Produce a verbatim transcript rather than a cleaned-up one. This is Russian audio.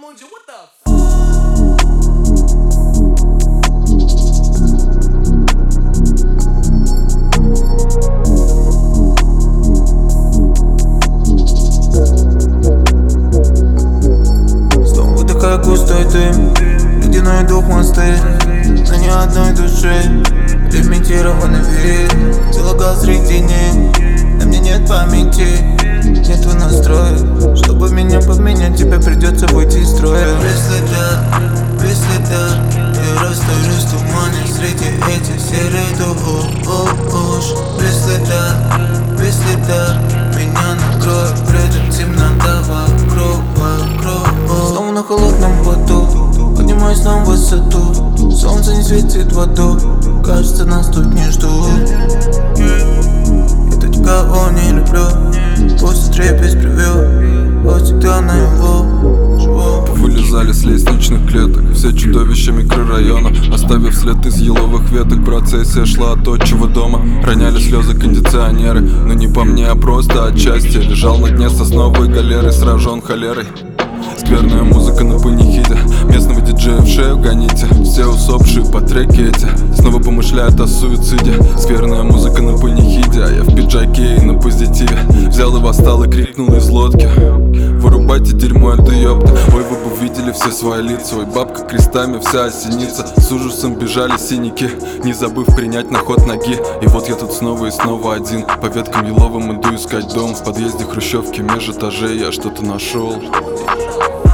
Munja, what the f? Снова выдыхая густой дым, ледяной дух мосты, на ни одной душе лимитированный вид. Залагал среди них, на мне нет памяти, нету настроя. Чтобы меня поменять, тебе придется выйти из строя. Без следа, без следа, я растворюсь в тумане среди этих серых душ. Без следа, без следа, меня накроет при этом темнота вокруг, вокруг. Снова на холодном плоту, поднимаюсь на высоту. Солнце не светит в аду, кажется, нас тут не ждут. Я тут никого не люблю, пусть отрепись привел, вот всегда на его живу. Вылезали с лестничных клеток все чудовища микрорайона, оставив след из еловых веток. Процессия шла от отчего дома, роняли слезы кондиционеры. Но не по мне, а просто от счастья. Лежал на дне сосновой галеры, сражен холерой. Скверная музыка на панихиде, местного диджея в шею гоните. Все усопшие по треке эти снова помышляют о суициде. Скверная музыка на панихиде, а я в пиджаке и на позитиве. Взял и восстал и крикнул из лодки: вырубайте дерьмо, это ёпта. Ой, вы бы видели все свои лица. Ой, бабка крестами вся осенится. С ужасом бежали синяки, не забыв принять на ход ноги. И вот я тут снова и снова один, по веткам еловым иду искать дом. В подъезде хрущевки меж этажей я что-то нашел.